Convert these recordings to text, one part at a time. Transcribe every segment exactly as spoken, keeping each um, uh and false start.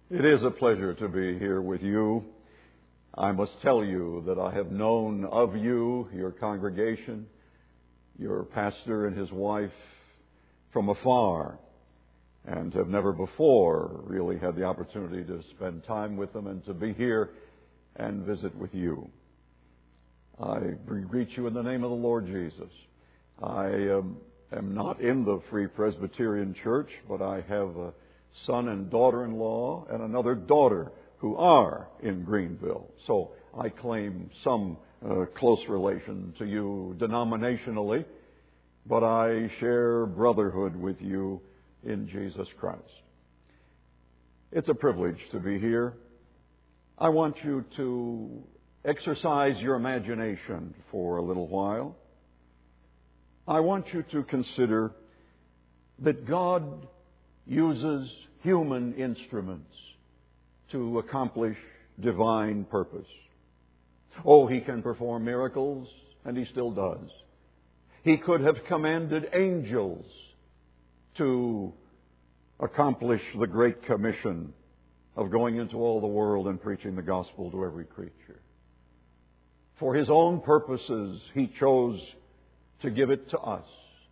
It is a pleasure to be here with you. I must tell you that I have known of you, your congregation, your pastor and his wife from afar, and have never before really had the opportunity to spend time with them and to be here and visit with you. I greet you in the name of the Lord Jesus. I um, am not in the Free Presbyterian Church, but I have a son and daughter-in-law and another daughter who are in Greenville. So I claim some uh, close relation to you denominationally, but I share brotherhood with you in Jesus Christ. It's a privilege to be here. I want you to exercise your imagination for a little while. I want you to consider that God uses human instruments to accomplish divine purpose. Oh, He can perform miracles, and He still does. He could have commanded angels to accomplish the Great Commission of going into all the world and preaching the gospel to every creature. For His own purposes, He chose to give it to us.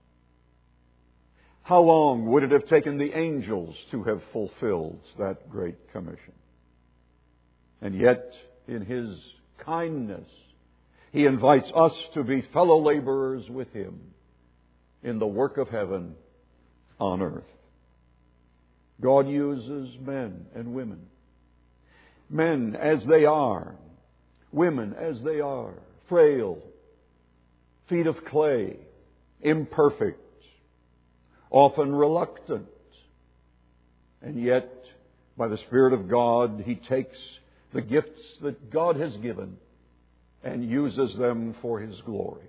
How long would it have taken the angels to have fulfilled that Great Commission? And yet, in His kindness, He invites us to be fellow laborers with Him in the work of heaven on earth. God uses men and women. Men as they are, women as they are, frail, feet of clay, imperfect, often reluctant. And yet, by the Spirit of God, He takes the gifts that God has given and uses them for His glory.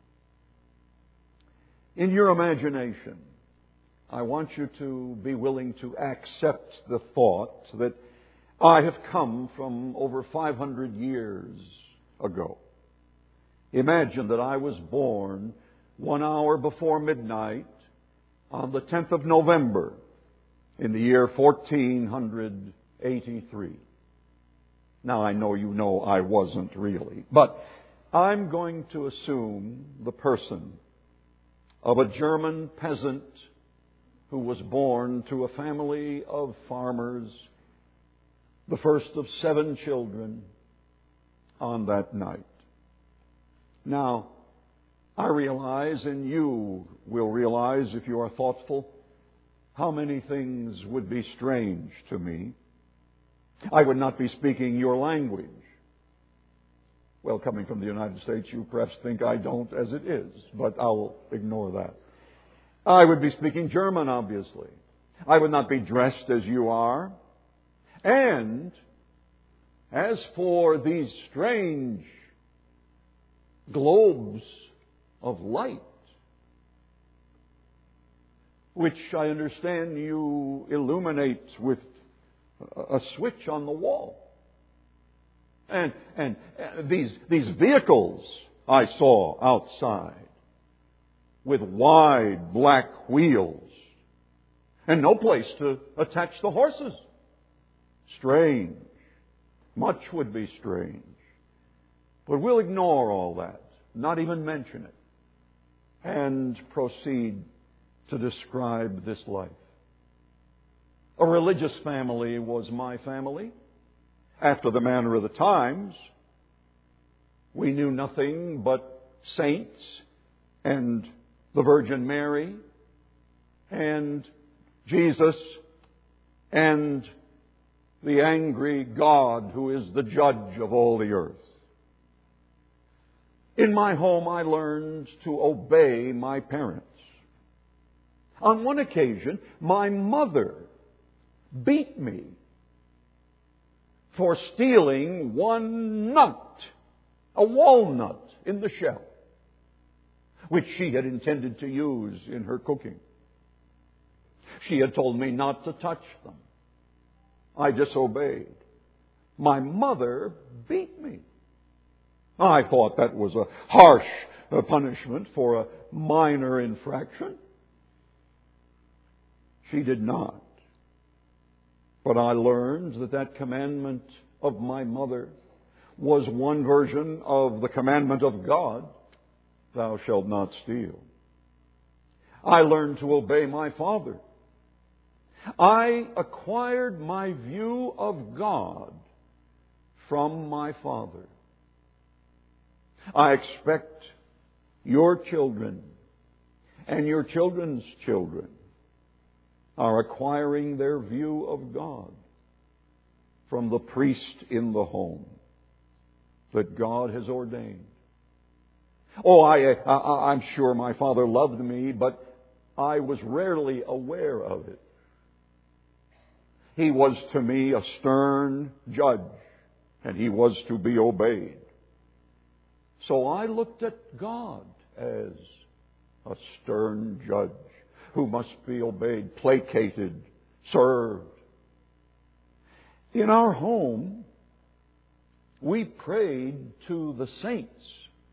In your imagination, I want you to be willing to accept the thought that I have come from over five hundred years ago. Imagine that I was born one hour before midnight on the tenth of November in the year fourteen eighty-three. Now, I know you know I wasn't really, but I'm going to assume the person of a German peasant who was born to a family of farmers, the first of seven children, on that night. Now, I realize, and you will realize if you are thoughtful, how many things would be strange to me. I would not be speaking your language. Well, coming from the United States, you perhaps think I don't as it is, but I'll ignore that. I would be speaking German, obviously. I would not be dressed as you are. And as for these strange globes of light, which I understand you illuminate with a switch on the wall. And, and these, these vehicles I saw outside with wide black wheels and no place to attach the horses. Strange. Much would be strange. But we'll ignore all that, not even mention it, and proceed to describe this life. A religious family was my family. After the manner of the times, we knew nothing but saints and the Virgin Mary and Jesus and the angry God who is the judge of all the earth. In my home, I learned to obey my parents. On one occasion, my mother beat me for stealing one nut, a walnut in the shell, which she had intended to use in her cooking. She had told me not to touch them. I disobeyed. My mother beat me. I thought that was a harsh punishment for a minor infraction. She did not. But I learned that that commandment of my mother was one version of the commandment of God, thou shalt not steal. I learned to obey my father. I acquired my view of God from my father. I expect your children and your children's children are acquiring their view of God from the priest in the home that God has ordained. Oh, I, I, I'm sure my father loved me, but I was rarely aware of it. He was to me a stern judge, and he was to be obeyed. So I looked at God as a stern judge who must be obeyed, placated, served. In our home, we prayed to the saints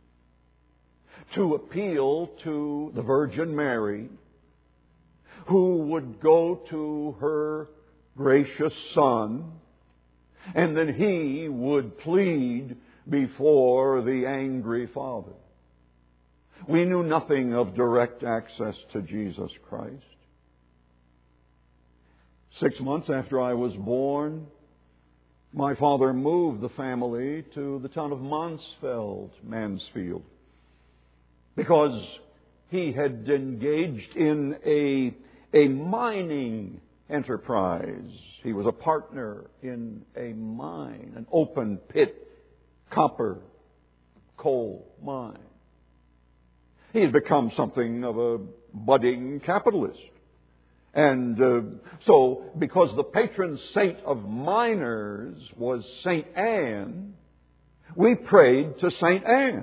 to appeal to the Virgin Mary, who would go to her gracious Son, and then he would plead before the angry Father. We knew nothing of direct access to Jesus Christ. Six months after I was born, my father moved the family to the town of Mansfeld, Mansfield, because he had engaged in a, a mining enterprise. He was a partner in a mine, an open pit copper coal mine. He had become something of a budding capitalist. And uh, so, because the patron saint of miners was Saint Anne, we prayed to Saint Anne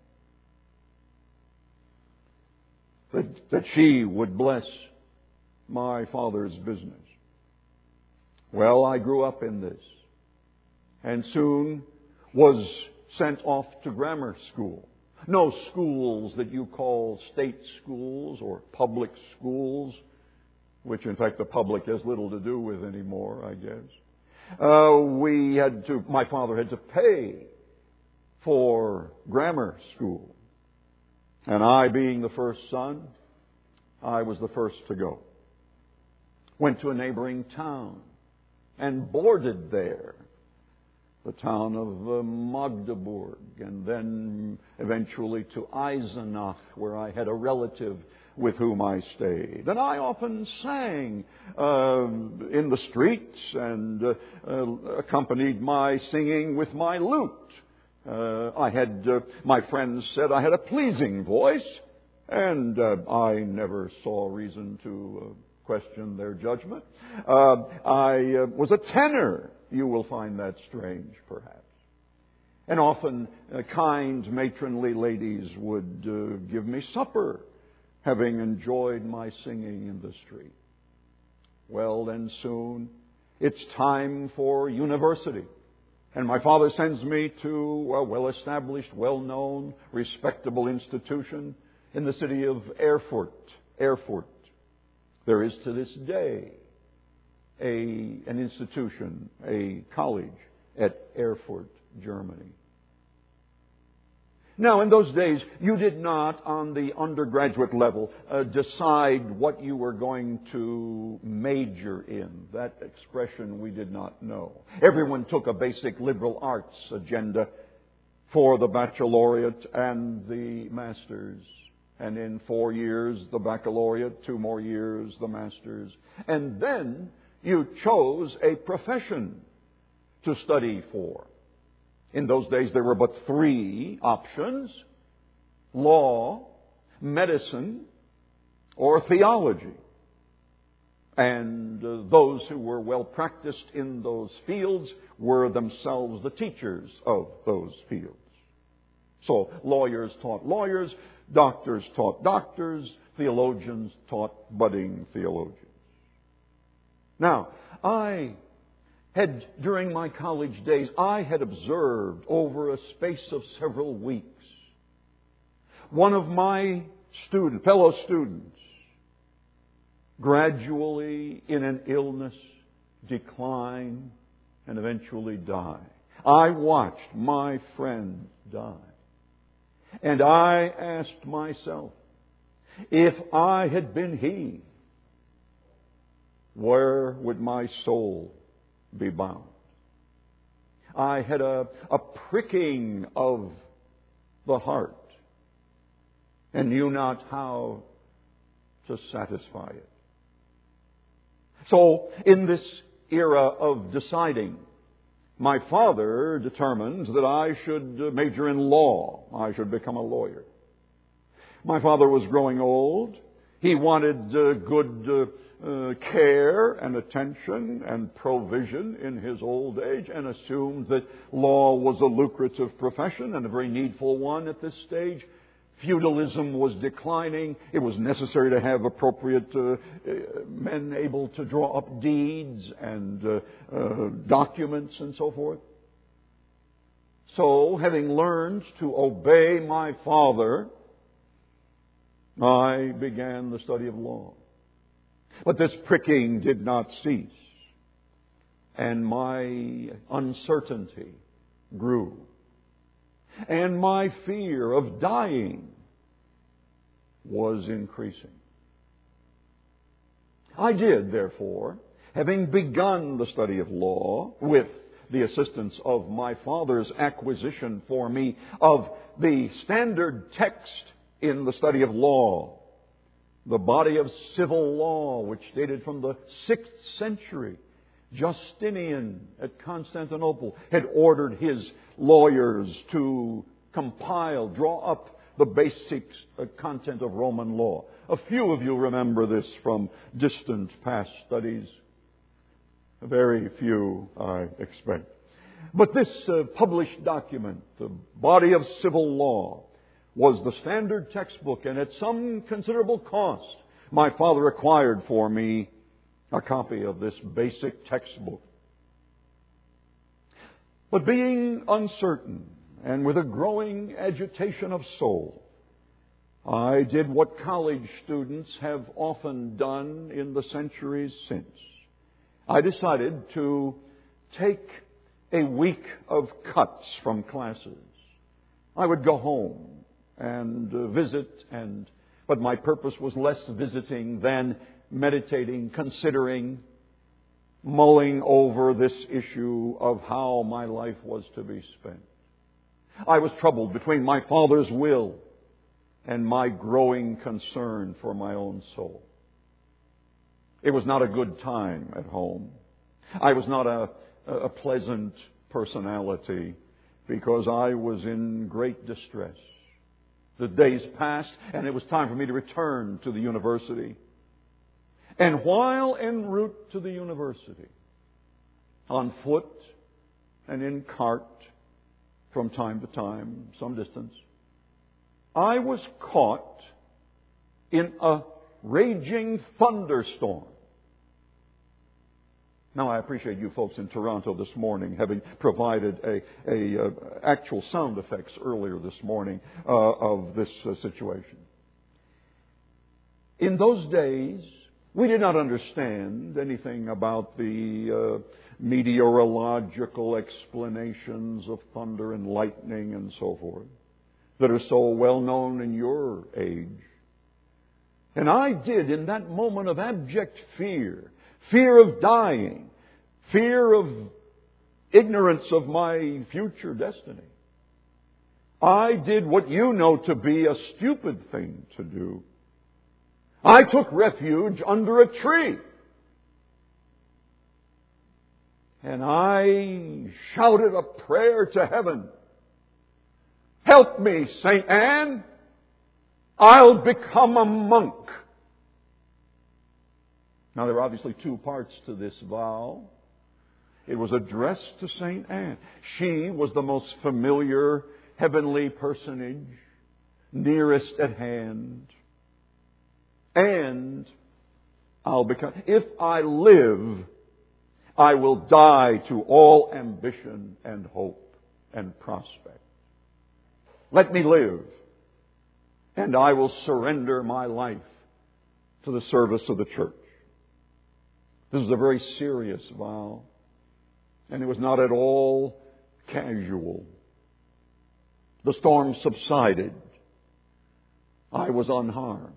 that, that she would bless my father's business. Well, I grew up in this and soon was sent off to grammar school. No schools that you call state schools or public schools, which in fact the public has little to do with anymore, I guess. Uh, we had to, my father had to pay for grammar school. And I, being the first son, I was the first to go. Went to a neighboring town and boarded there. The town of uh, Magdeburg, and then eventually to Eisenach, where I had a relative with whom I stayed. And I often sang uh, in the streets and uh, uh, accompanied my singing with my lute. Uh, I had, uh, my friends said I had a pleasing voice, and uh, I never saw reason to uh, question their judgment. Uh, I uh, was a tenor. You will find that strange, perhaps. And often uh, kind, matronly ladies would uh, give me supper, having enjoyed my singing in the street. Well, then soon it's time for university. And my father sends me to a well-established, well-known, respectable institution in the city of Erfurt. Erfurt. There is to this day a, an institution, a college at Erfurt, Germany. Now, in those days, you did not, on the undergraduate level, uh, decide what you were going to major in. That expression we did not know. Everyone took a basic liberal arts agenda for the baccalaureate and the master's. And in four years, the baccalaureate, two more years, the master's. And then you chose a profession to study for. In those days, there were but three options: law, medicine, or theology. And uh, those who were well practiced in those fields were themselves the teachers of those fields. So lawyers taught lawyers, doctors taught doctors, theologians taught budding theologians. Now, I had, during my college days, I had observed over a space of several weeks one of my student, fellow students gradually, in an illness, decline, and eventually die. I watched my friend die. And I asked myself, if I had been he, where would my soul be bound? I had a, a pricking of the heart and knew not how to satisfy it. So, in this era of deciding, my father determined that I should major in law. I should become a lawyer. My father was growing old. He wanted uh, good uh, uh, care and attention and provision in his old age, and assumed that law was a lucrative profession and a very needful one at this stage. Feudalism was declining. It was necessary to have appropriate uh, men able to draw up deeds and uh, uh, documents and so forth. So, having learned to obey my father, I began the study of law. But this pricking did not cease, and my uncertainty grew. And my fear of dying was increasing. I did, therefore, having begun the study of law with the assistance of my father's acquisition for me of the standard text in the study of law, the body of civil law, which dated from the sixth century. Justinian at Constantinople had ordered his lawyers to compile, draw up the basic content of Roman law. A few of you remember this from distant past studies. Very few, I expect. But this uh, published document, the body of civil law, was the standard textbook, and at some considerable cost, my father acquired for me a copy of this basic textbook. But being uncertain and with a growing agitation of soul, I did what college students have often done in the centuries since. I decided to take a week of cuts from classes. I would go home and uh, visit, and but my purpose was less visiting than meditating, considering, mulling over this issue of how my life was to be spent. I was troubled between my father's will and my growing concern for my own soul. It was not a good time at home. I was not a, a pleasant personality because I was in great distress. The days passed, and it was time for me to return to the university. And while en route to the university, on foot and in cart from time to time, some distance, I was caught in a raging thunderstorm. Now, I appreciate you folks in Toronto this morning having provided a, a uh, actual sound effects earlier this morning uh, of this uh, situation. In those days, we did not understand anything about the uh, meteorological explanations of thunder and lightning and so forth that are so well known in your age. And I did, in that moment of abject fear, fear of dying, fear of ignorance of my future destiny, I did what you know to be a stupid thing to do. I took refuge under a tree. And I shouted a prayer to heaven. Help me, Saint Anne. I'll become a monk. Now, there are obviously two parts to this vow. It was addressed to Saint Anne. She was the most familiar heavenly personage, nearest at hand. And I'll become, if I live, I will die to all ambition and hope and prospect. Let me live, and I will surrender my life to the service of the church. This is a very serious vow. And it was not at all casual. The storm subsided. I was unharmed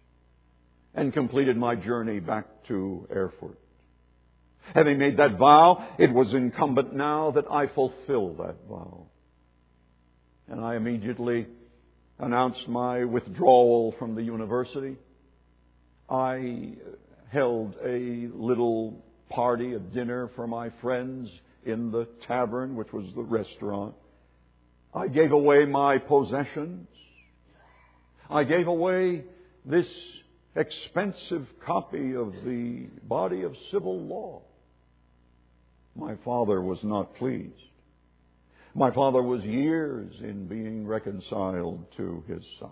and completed my journey back to Erfurt. Having made that vow, it was incumbent now that I fulfill that vow. And I immediately announced my withdrawal from the university. I held a little party, a dinner for my friends in the tavern, which was the restaurant. I gave away my possessions. I gave away this expensive copy of the Body of Civil Law. My father was not pleased. My father was years in being reconciled to his son.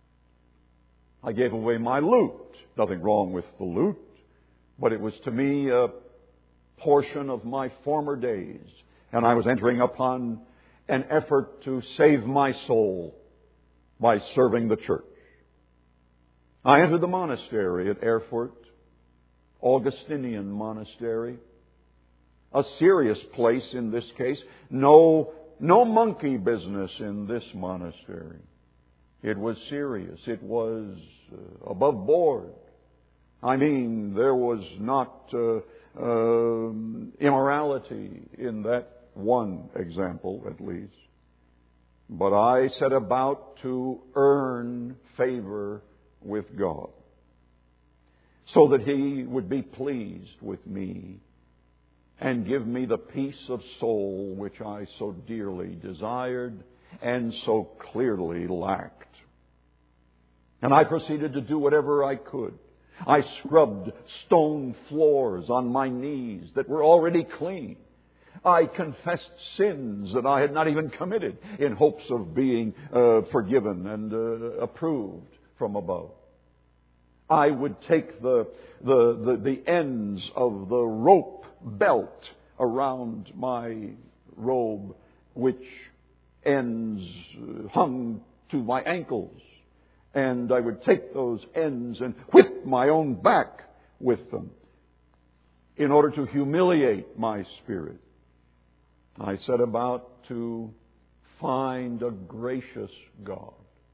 I gave away my loot. Nothing wrong with the loot, but it was to me a portion of my former days, and I was entering upon an effort to save my soul by serving the church. I entered the monastery at Erfurt, Augustinian monastery, a serious place in this case. No, no monkey business in this monastery. It was serious. It was uh, above board. I mean, there was not uh, uh, immorality in that one example, at least. But I set about to earn favor with God so that He would be pleased with me and give me the peace of soul which I so dearly desired and so clearly lacked. And I proceeded to do whatever I could. I scrubbed stone floors on my knees that were already clean. I confessed sins that I had not even committed in hopes of being uh, forgiven and uh, approved from above. I would take the, the, the, the ends of the rope belt around my robe, which ends hung to my ankles. And I would take those ends and whip my own back with them in order to humiliate my spirit. I set about to find a gracious God.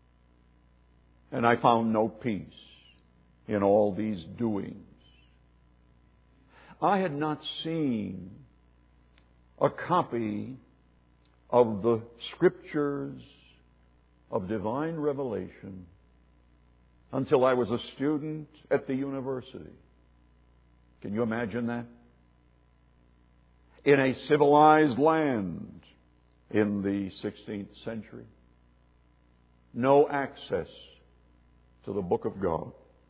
And I found no peace in all these doings. I had not seen a copy of the Scriptures of divine revelation until I was a student at the university. Can you imagine that? In a civilized land in the sixteenth century. No access to the book of God.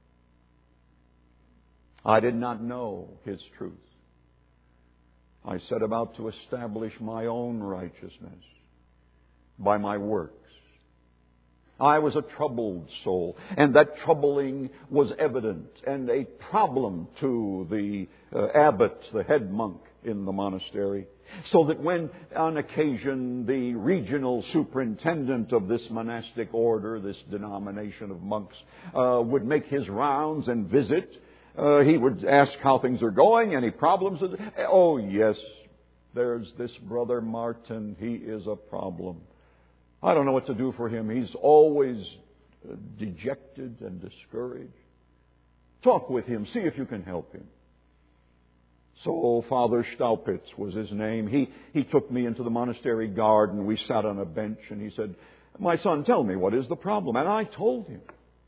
I did not know His truth. I set about to establish my own righteousness by my works. I was a troubled soul, and that troubling was evident and a problem to the uh, abbot, the head monk in the monastery, so that when on occasion the regional superintendent of this monastic order, this denomination of monks, uh, would make his rounds and visit, uh, he would ask how things are going, any problems. Oh yes, there's this brother Martin, he is a problem. I don't know what to do for him. He's always dejected and discouraged. Talk with him. See if you can help him. So Father Staupitz was his name. He, he took me into the monastery garden. We sat on a bench and he said, "My son, tell me, what is the problem?" And I told him.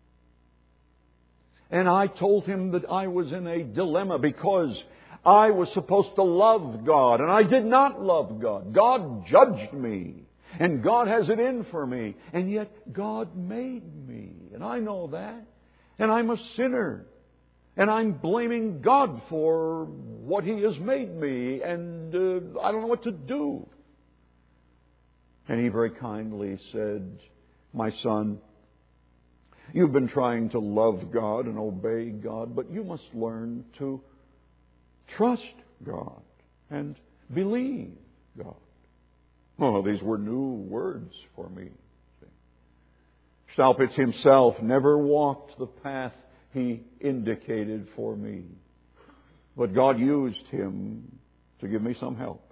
And I told him that I was in a dilemma because I was supposed to love God and I did not love God. God judged me. And God has it in for me. And yet God made me. And I know that. And I'm a sinner. And I'm blaming God for what He has made me. And uh, I don't know what to do. And he very kindly said, "My son, you've been trying to love God and obey God, but you must learn to trust God and believe God." Oh, these were new words for me. Staupitz himself never walked the path he indicated for me. But God used him to give me some help.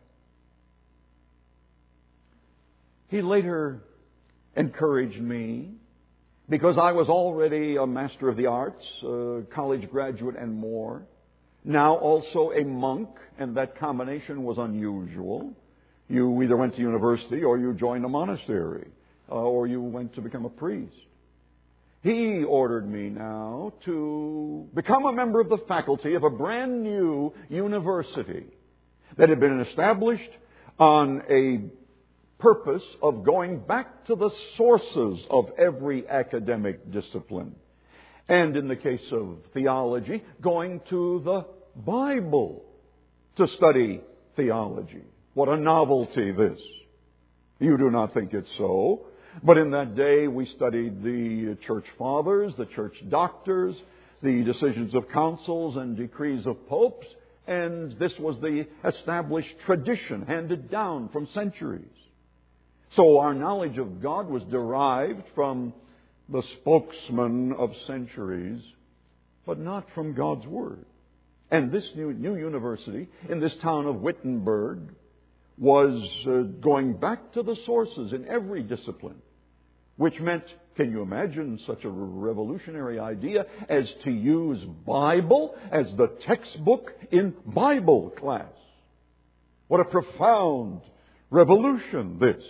He later encouraged me, because I was already a Master of the Arts, a college graduate and more, now also a monk, and that combination was unusual. You either went to university or you joined a monastery, uh, or you went to become a priest. He ordered me now to become a member of the faculty of a brand new university that had been established on a purpose of going back to the sources of every academic discipline. And in the case of theology, going to the Bible to study theology. What a novelty this. You do not think it's so. But in that day we studied the church fathers, the church doctors, the decisions of councils and decrees of popes, and this was the established tradition handed down from centuries. So our knowledge of God was derived from the spokesman of centuries, but not from God's Word. And this new, new university in this town of Wittenberg was uh, going back to the sources in every discipline, which meant, can you imagine such a revolutionary idea as to use Bible as the textbook in Bible class? What a profound revolution this.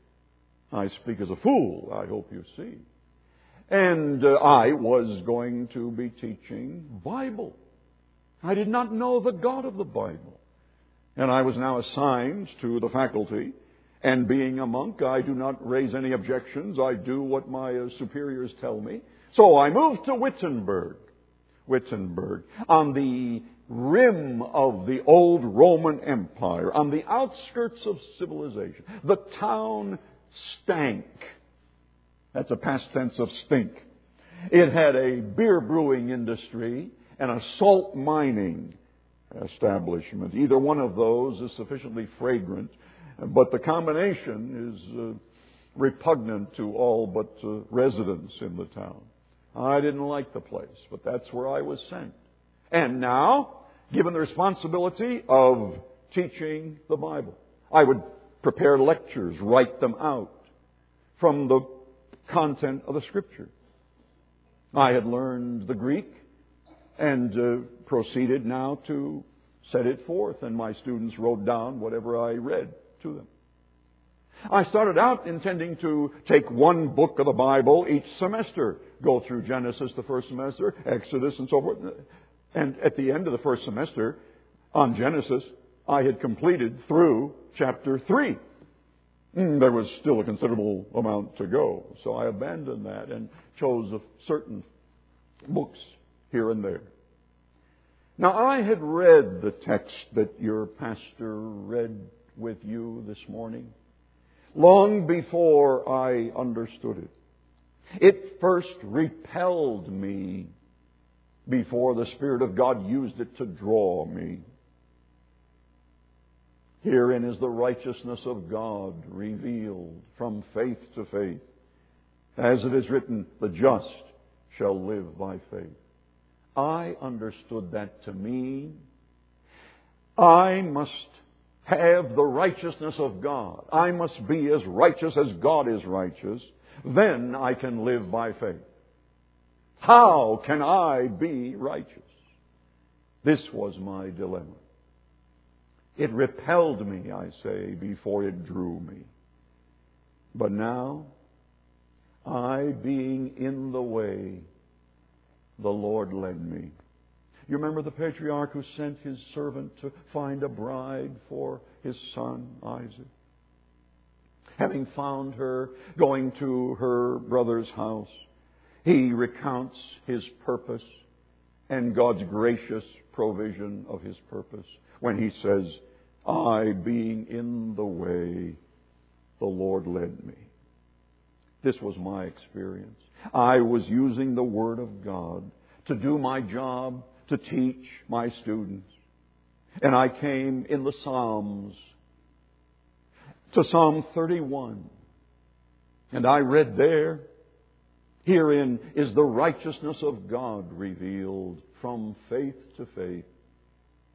I speak as a fool, I hope you see. And uh, I was going to be teaching Bible. I did not know the God of the Bible. And I was now assigned to the faculty. And being a monk, I do not raise any objections. I do what my uh, superiors tell me. So I moved to Wittenberg. Wittenberg, on the rim of the old Roman Empire, on the outskirts of civilization. The town stank. That's a past tense of stink. It had a beer brewing industry and a salt mining establishment. Either one of those is sufficiently fragrant, but the combination is uh, repugnant to all but uh, residents in the town. I didn't like the place, but that's where I was sent. And now, given the responsibility of teaching the Bible, I would prepare lectures, write them out from the content of the Scripture. I had learned the Greek and uh, proceeded now to set it forth, and my students wrote down whatever I read to them. I started out intending to take one book of the Bible each semester, go through Genesis the first semester, Exodus and so forth. And at the end of the first semester, on Genesis, I had completed through chapter three. There was still a considerable amount to go, so I abandoned that and chose certain books here and there. Now, I had read the text that your pastor read with you this morning long before I understood it. It first repelled me before the Spirit of God used it to draw me. Herein is the righteousness of God revealed from faith to faith. As it is written, the just shall live by faith. I understood that to mean I must have the righteousness of God. I must be as righteous as God is righteous. Then I can live by faith. How can I be righteous? This was my dilemma. It repelled me, I say, before it drew me. But now, I being in the way, the Lord led me. You remember the patriarch who sent his servant to find a bride for his son, Isaac? Having found her, going to her brother's house, he recounts his purpose and God's gracious provision of his purpose when he says, I being in the way, the Lord led me. This was my experience. I was using the Word of God to do my job, to teach my students. And I came in the Psalms to Psalm thirty-one. And I read there, herein is the righteousness of God revealed from faith to faith.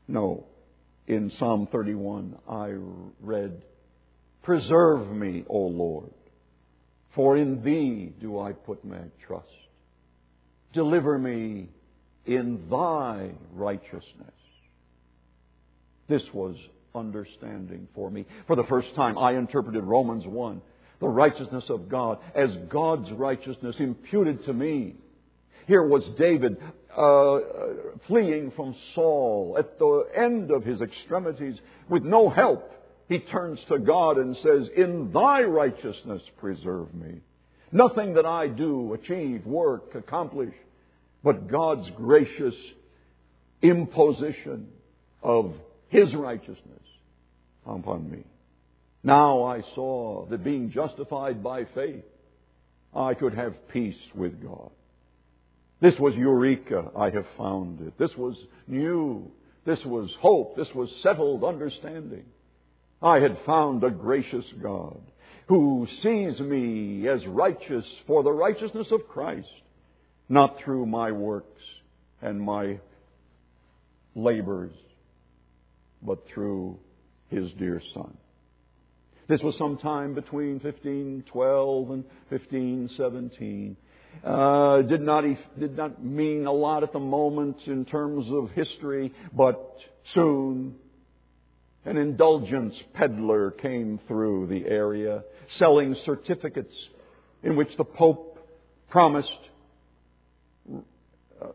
No. In Psalm thirty-one, I read, "Preserve me, O Lord, for in Thee do I put my trust. Deliver me in Thy righteousness." This was understanding for me. For the first time, I interpreted Romans one, the righteousness of God, as God's righteousness imputed to me. Here was David uh, fleeing from Saul at the end of his extremities with no help. He turns to God and says, "In Thy righteousness preserve me." Nothing that I do, achieve, work, accomplish, but God's gracious imposition of His righteousness upon me. Now I saw that being justified by faith, I could have peace with God. This was eureka, I have found it. This was new. This was hope. This was settled understanding. I had found a gracious God who sees me as righteous for the righteousness of Christ, not through my works and my labors, but through His dear Son. This was sometime between fifteen twelve and fifteen seventeen. Uh, did not did not mean a lot at the moment in terms of history, but soon an indulgence peddler came through the area, selling certificates in which the Pope promised uh,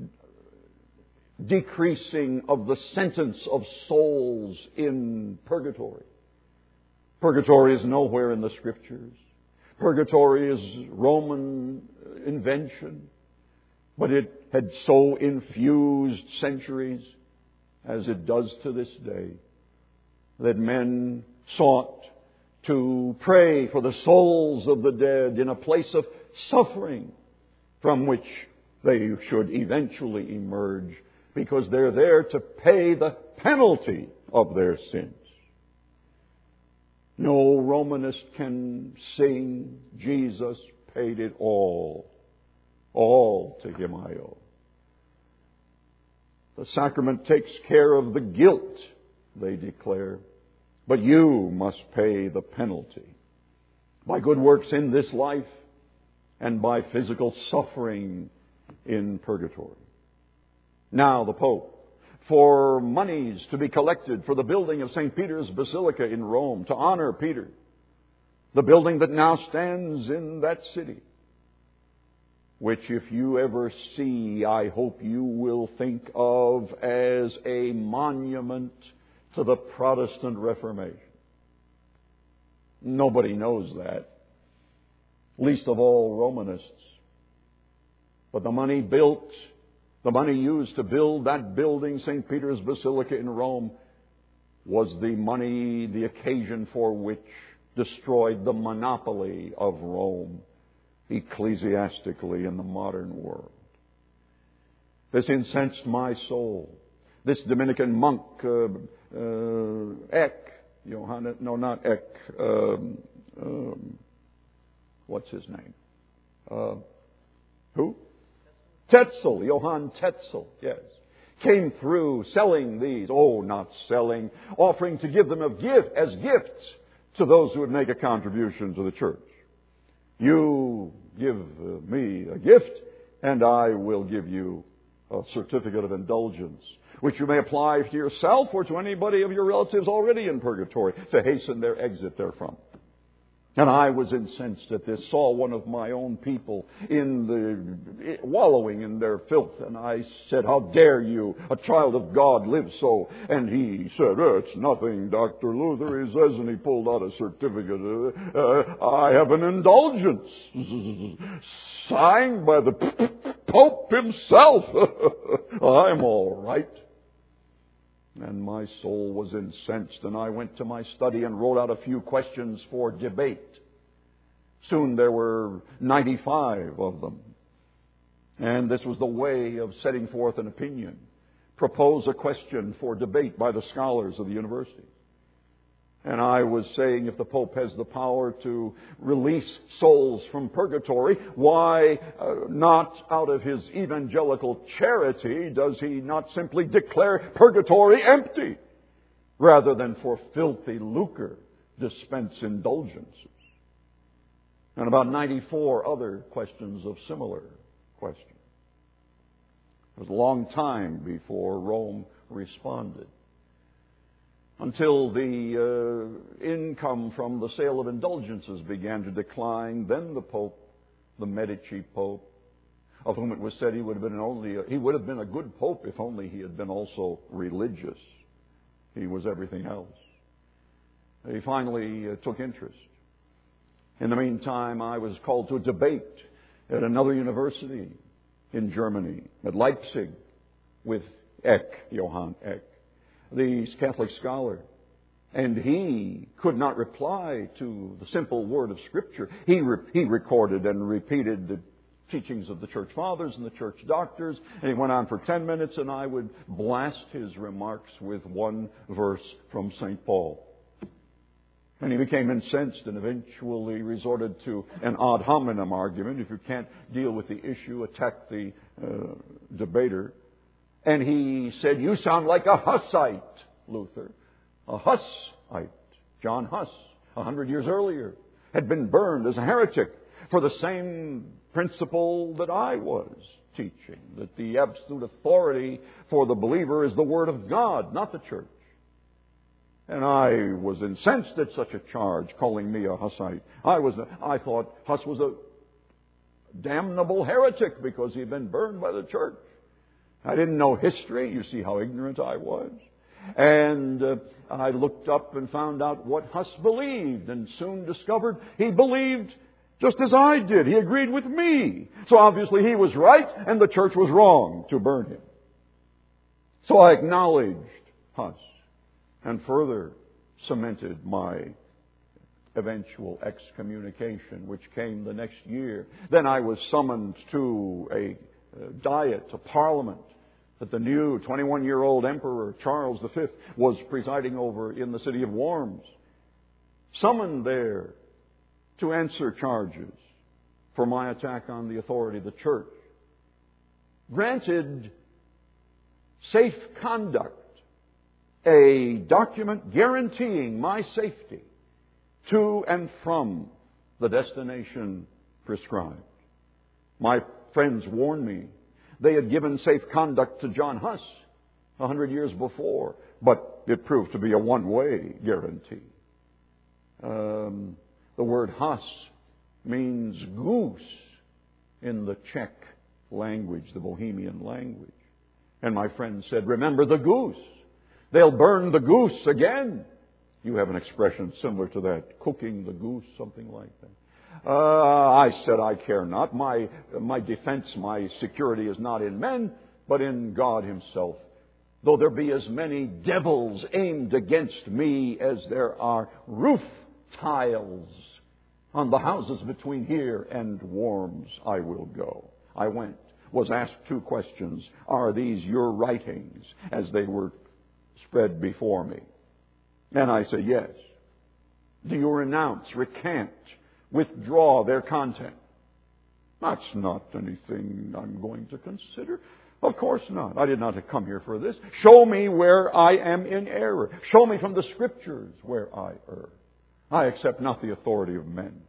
decreasing of the sentence of souls in purgatory. Purgatory is nowhere in the Scriptures. Purgatory is Roman invention, but it had so infused centuries, as it does to this day, that men sought to pray for the souls of the dead in a place of suffering from which they should eventually emerge, because they're there to pay the penalty of their sins. No Romanist can sing, "Jesus paid it all. All to Him I owe." The sacrament takes care of the guilt, they declare, but you must pay the penalty by good works in this life and by physical suffering in purgatory. Now the Pope, for monies to be collected for the building of Saint Peter's Basilica in Rome, to honor Peter, the building that now stands in that city, which if you ever see, I hope you will think of as a monument to the Protestant Reformation. Nobody knows that, least of all Romanists. But the money built The money used to build that building, Saint Peter's Basilica in Rome, was the money, the occasion for which destroyed the monopoly of Rome ecclesiastically in the modern world. This incensed my soul. This Dominican monk, uh, uh, Eck, Johannes, no, not Eck, um, um, what's his name? Uh, who? Tetzel, Johann Tetzel, yes, came through selling these. Oh, not selling, offering to give them a gift as gifts to those who would make a contribution to the church. You give me a gift, and I will give you a certificate of indulgence, which you may apply to yourself or to anybody of your relatives already in purgatory to hasten their exit therefrom. And I was incensed at this, saw one of my own people in the wallowing in their filth, and I said, "How dare you, a child of God, live so?" And he said, "It's nothing, Doctor Luther," he says, and he pulled out a certificate. Uh, I have an indulgence signed by the Pope himself. I'm all right. And my soul was incensed, and I went to my study and wrote out a few questions for debate. Soon there were ninety-five of them. And this was the way of setting forth an opinion. Propose a question for debate by the scholars of the university. And I was saying, if the Pope has the power to release souls from purgatory, why uh, not out of his evangelical charity does he not simply declare purgatory empty, rather than for filthy lucre dispense indulgences? And about ninety-four other questions of similar questions. It was a long time before Rome responded, until the uh, income from the sale of indulgences began to decline. Then the Pope, the Medici Pope, of whom it was said he would have been only a, he would have been a good Pope if only he had been also religious. He was everything else. He finally uh, took interest. In the meantime, I was called to a debate at another university in Germany, at Leipzig, with Eck, Johann Eck, the Catholic scholar. And he could not reply to the simple word of Scripture. He, re- he recorded and repeated the teachings of the Church Fathers and the Church Doctors. And he went on for ten minutes, and I would blast his remarks with one verse from Saint Paul. And he became incensed and eventually resorted to an ad hominem argument. If you can't deal with the issue, attack the uh, debater. And he said, "You sound like a Hussite, Luther." A Hussite. John Huss, a hundred years earlier, had been burned as a heretic for the same principle that I was teaching, that the absolute authority for the believer is the Word of God, not the church. And I was incensed at such a charge, calling me a Hussite. I was, I thought Huss was a damnable heretic because he had been burned by the church. I didn't know history. You see how ignorant I was. And uh, I looked up and found out what Huss believed, and soon discovered he believed just as I did. He agreed with me. So obviously he was right and the church was wrong to burn him. So I acknowledged Huss and further cemented my eventual excommunication, which came the next year. Then I was summoned to a diet, a parliament, that the new twenty-one-year-old Emperor Charles the Fifth was presiding over in the city of Worms. Summoned there to answer charges for my attack on the authority of the church. Granted safe conduct, a document guaranteeing my safety to and from the destination prescribed. My friends warned me. They had given safe conduct to John Huss a hundred years before, but it proved to be a one-way guarantee. Um, the word Huss means goose in the Czech language, the Bohemian language. And my friend said, "Remember the goose. They'll burn the goose again." You have an expression similar to that, cooking the goose, something like that. Uh, I said, "I care not. My, my defense, my security is not in men, but in God Himself. Though there be as many devils aimed against me as there are roof tiles on the houses between here and Worms, I will go." I went, was asked two questions. "Are these your writings?" as they were spread before me. And I said, "Yes." "Do you renounce, recant, withdraw their content?" "That's not anything I'm going to consider." "Of course not. I did not come here for this. Show me where I am in error. Show me from the Scriptures where I err. I accept not the authority of men."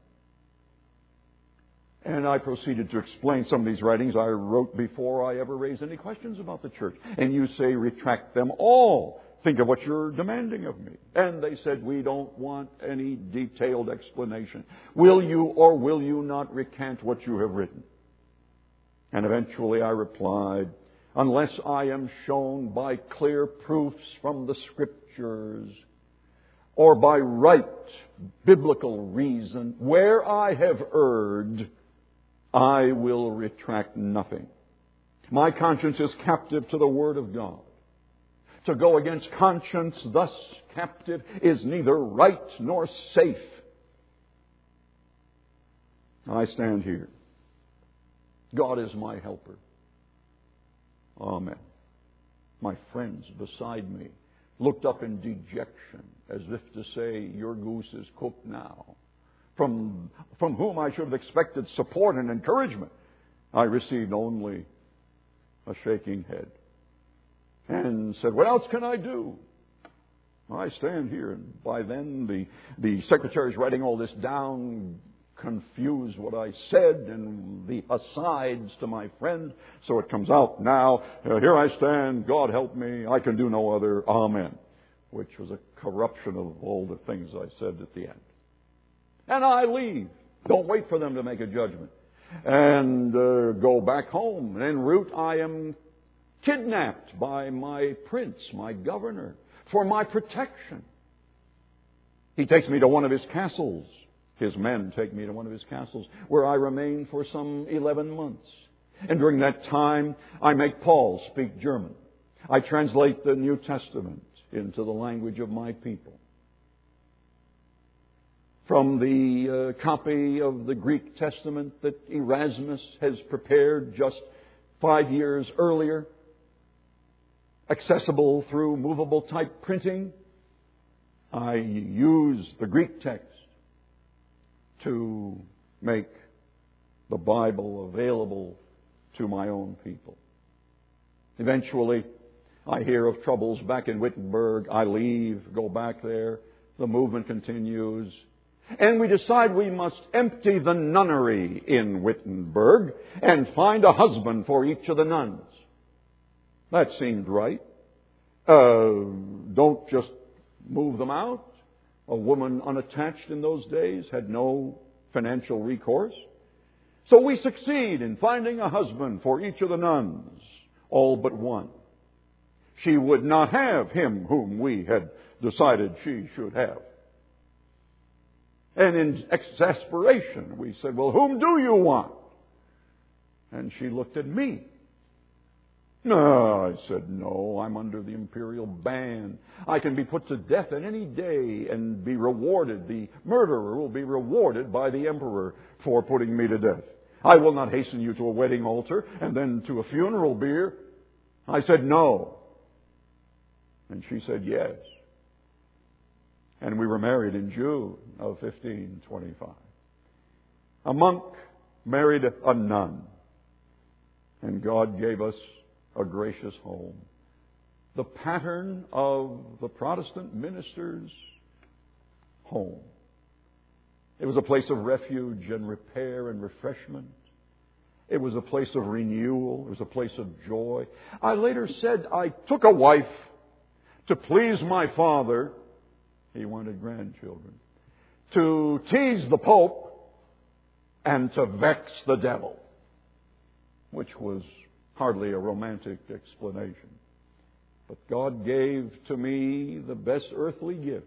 And I proceeded to explain some of these writings I wrote before I ever raised any questions about the church. And you say, "Retract them all. Think of what you're demanding of me." And they said, "We don't want any detailed explanation. Will you or will you not recant what you have written?" And eventually I replied, "Unless I am shown by clear proofs from the Scriptures or by right biblical reason where I have erred, I will retract nothing. My conscience is captive to the Word of God. To go against conscience thus captive is neither right nor safe. I stand here. God is my helper. Amen. My friends beside me looked up in dejection, as if to say, your goose is cooked now. From, from whom I should have expected support and encouragement, I received only a shaking head. And said, what else can I do? I stand here, and by then the, the secretary's writing all this down, confused what I said, and the asides to my friend. So it comes out now, uh, here I stand, God help me, I can do no other, amen. Which was a corruption of all the things I said at the end. And I leave. Don't wait for them to make a judgment. And uh, go back home. And en route I am kidnapped by my prince, my governor, for my protection. He takes me to one of his castles. His men take me to one of his castles, where I remain for some eleven months. And during that time, I make Paul speak German. I translate the New Testament into the language of my people. From the uh, copy of the Greek Testament that Erasmus has prepared just five years earlier, accessible through movable type printing, I use the Greek text to make the Bible available to my own people. Eventually, I hear of troubles back in Wittenberg. I leave, go back there. The movement continues. And we decide we must empty the nunnery in Wittenberg and find a husband for each of the nuns. That seemed right. Uh, don't just move them out. A woman unattached in those days had no financial recourse. So we succeed in finding a husband for each of the nuns, all but one. She would not have him whom we had decided she should have. And in exasperation, we said, well, whom do you want? And she looked at me. No, I said, no, I'm under the imperial ban. I can be put to death at any day and be rewarded. The murderer will be rewarded by the emperor for putting me to death. I will not hasten you to a wedding altar and then to a funeral bier. I said, no. And she said, yes. And we were married in June of fifteen twenty-five. A monk married a nun. And God gave us a gracious home. The pattern of the Protestant minister's home. It was a place of refuge and repair and refreshment. It was a place of renewal. It was a place of joy. I later said I took a wife to please my father. He wanted grandchildren. To tease the Pope and to vex the devil, which was hardly a romantic explanation. But God gave to me the best earthly gift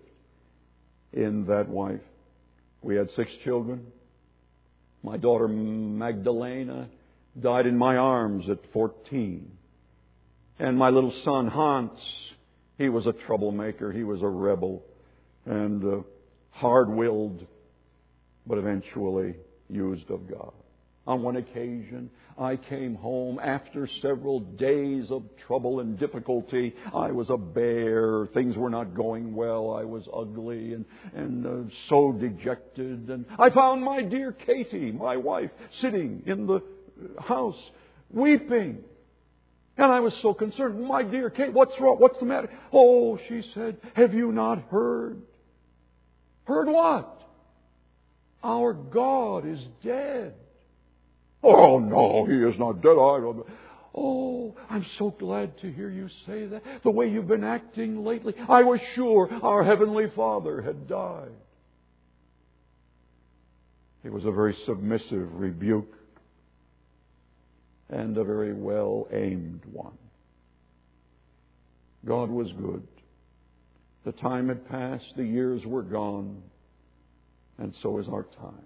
in that wife. We had six children. My daughter Magdalena died in my arms at fourteen. And my little son Hans, he was a troublemaker. He was a rebel and uh, hard-willed, but eventually used of God. On one occasion, I came home after several days of trouble and difficulty. I was a bear. Things were not going well. I was ugly and, and uh, so dejected. And I found my dear Katie, my wife, sitting in the house, weeping. And I was so concerned. My dear Kate, what's wrong? What's the matter? Oh, she said, have you not heard? Heard what? Our God is dead. Oh, no, He is not dead. I, oh, I'm so glad to hear you say that. The way you've been acting lately, I was sure our Heavenly Father had died. It was a very submissive rebuke and a very well-aimed one. God was good. The time had passed, the years were gone, and so is our time.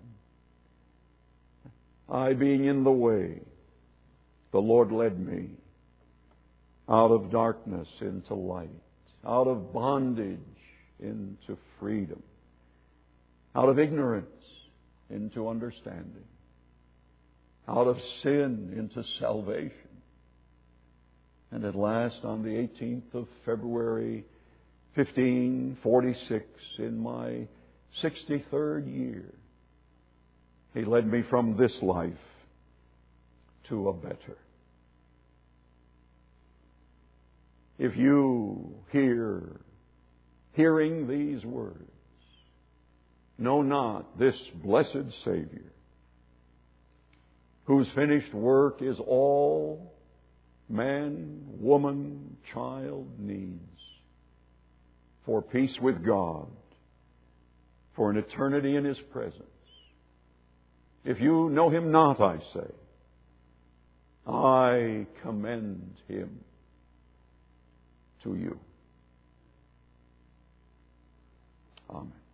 I being in the way, the Lord led me out of darkness into light, out of bondage into freedom, out of ignorance into understanding, out of sin into salvation. And at last, on the eighteenth of February, fifteen forty-six, in my sixty-third year, He led me from this life to a better. If you hear, hearing these words, know not this blessed Savior, whose finished work is all man, woman, child needs for peace with God, for an eternity in His presence. If you know Him not, I say, I commend Him to you. Amen.